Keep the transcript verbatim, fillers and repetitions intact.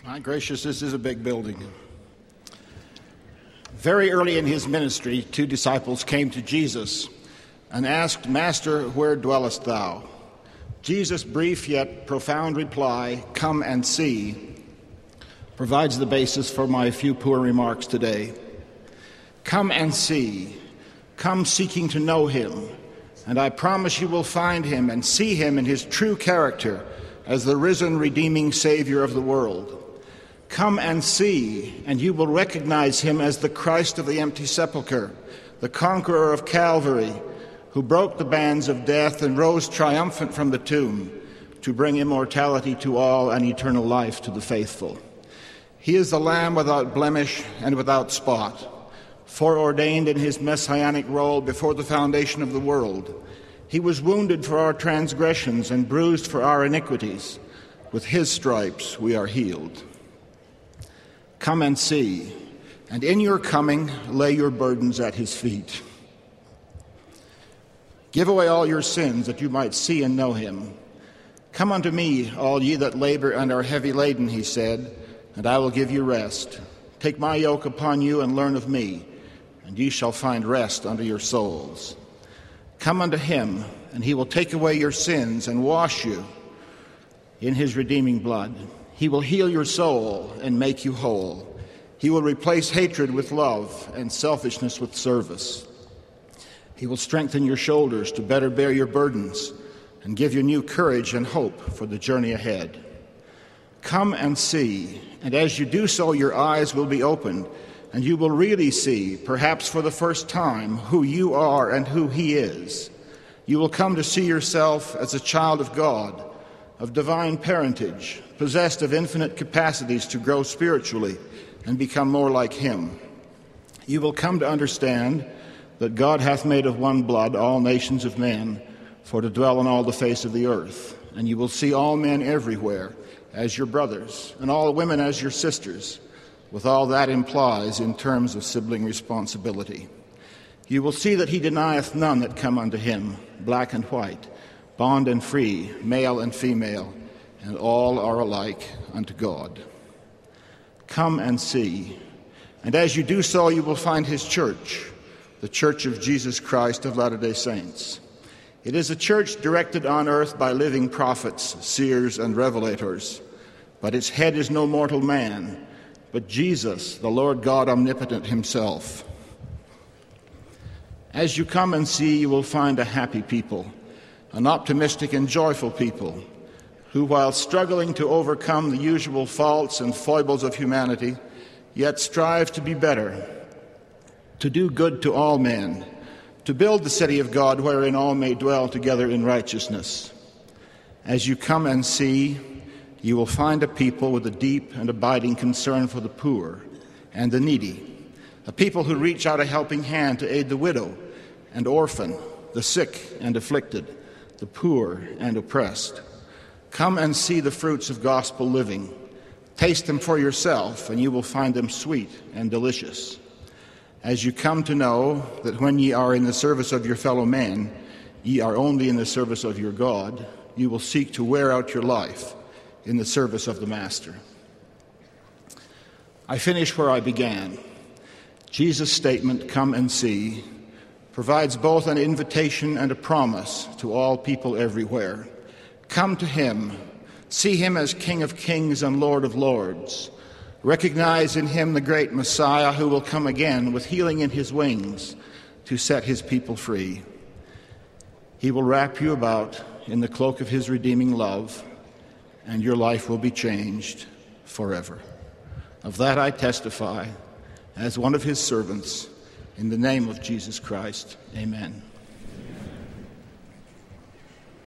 My gracious, this is a big building. Very early in his ministry, two disciples came to Jesus and asked, "Master, where dwellest thou?" Jesus' brief yet profound reply, "Come and see," provides the basis for my few poor remarks today. Come and see. Come seeking to know him, and I promise you will find him and see him in his true character as the risen, redeeming Savior of the world. Come and see, and you will recognize him as the Christ of the empty sepulchre, the conqueror of Calvary, who broke the bands of death and rose triumphant from the tomb to bring immortality to all and eternal life to the faithful. He is the Lamb without blemish and without spot, foreordained in his messianic role before the foundation of the world. He was wounded for our transgressions and bruised for our iniquities. With his stripes we are healed. Come and see, and in your coming lay your burdens at his feet. Give away all your sins that you might see and know him. Come unto me, all ye that labor and are heavy laden, he said, and I will give you rest. Take my yoke upon you and learn of me, and ye shall find rest unto your souls. Come unto him, and he will take away your sins and wash you in his redeeming blood. He will heal your soul and make you whole. He will replace hatred with love and selfishness with service. He will strengthen your shoulders to better bear your burdens and give you new courage and hope for the journey ahead. Come and see, and as you do so, your eyes will be opened, and you will really see, perhaps for the first time, who you are and who he is. You will come to see yourself as a child of God, of divine parentage, possessed of infinite capacities to grow spiritually and become more like him. You will come to understand that God hath made of one blood all nations of men, for to dwell on all the face of the earth. And you will see all men everywhere as your brothers, and all women as your sisters, with all that implies in terms of sibling responsibility. You will see that he denieth none that come unto him, black and white, bond and free, male and female, and all are alike unto God. Come and see, and as you do so, you will find his church, the Church of Jesus Christ of Latter-day Saints. It is a church directed on earth by living prophets, seers, and revelators, but its head is no mortal man, but Jesus, the Lord God omnipotent himself. As you come and see, you will find a happy people, an optimistic and joyful people, who, while struggling to overcome the usual faults and foibles of humanity, yet strive to be better, to do good to all men, to build the city of God wherein all may dwell together in righteousness. As you come and see, you will find a people with a deep and abiding concern for the poor and the needy, a people who reach out a helping hand to aid the widow and orphan, the sick and afflicted, the poor and oppressed. Come and see the fruits of gospel living. Taste them for yourself, and you will find them sweet and delicious. As you come to know that when ye are in the service of your fellow men, ye are only in the service of your God, you will seek to wear out your life in the service of the Master. I finish where I began. Jesus' statement, "Come and see," provides both an invitation and a promise to all people everywhere. Come to him, see him as King of kings and Lord of lords. Recognize in him the great Messiah who will come again with healing in his wings to set his people free. He will wrap you about in the cloak of his redeeming love, and your life will be changed forever. Of that I testify as one of his servants, in the name of Jesus Christ. Amen.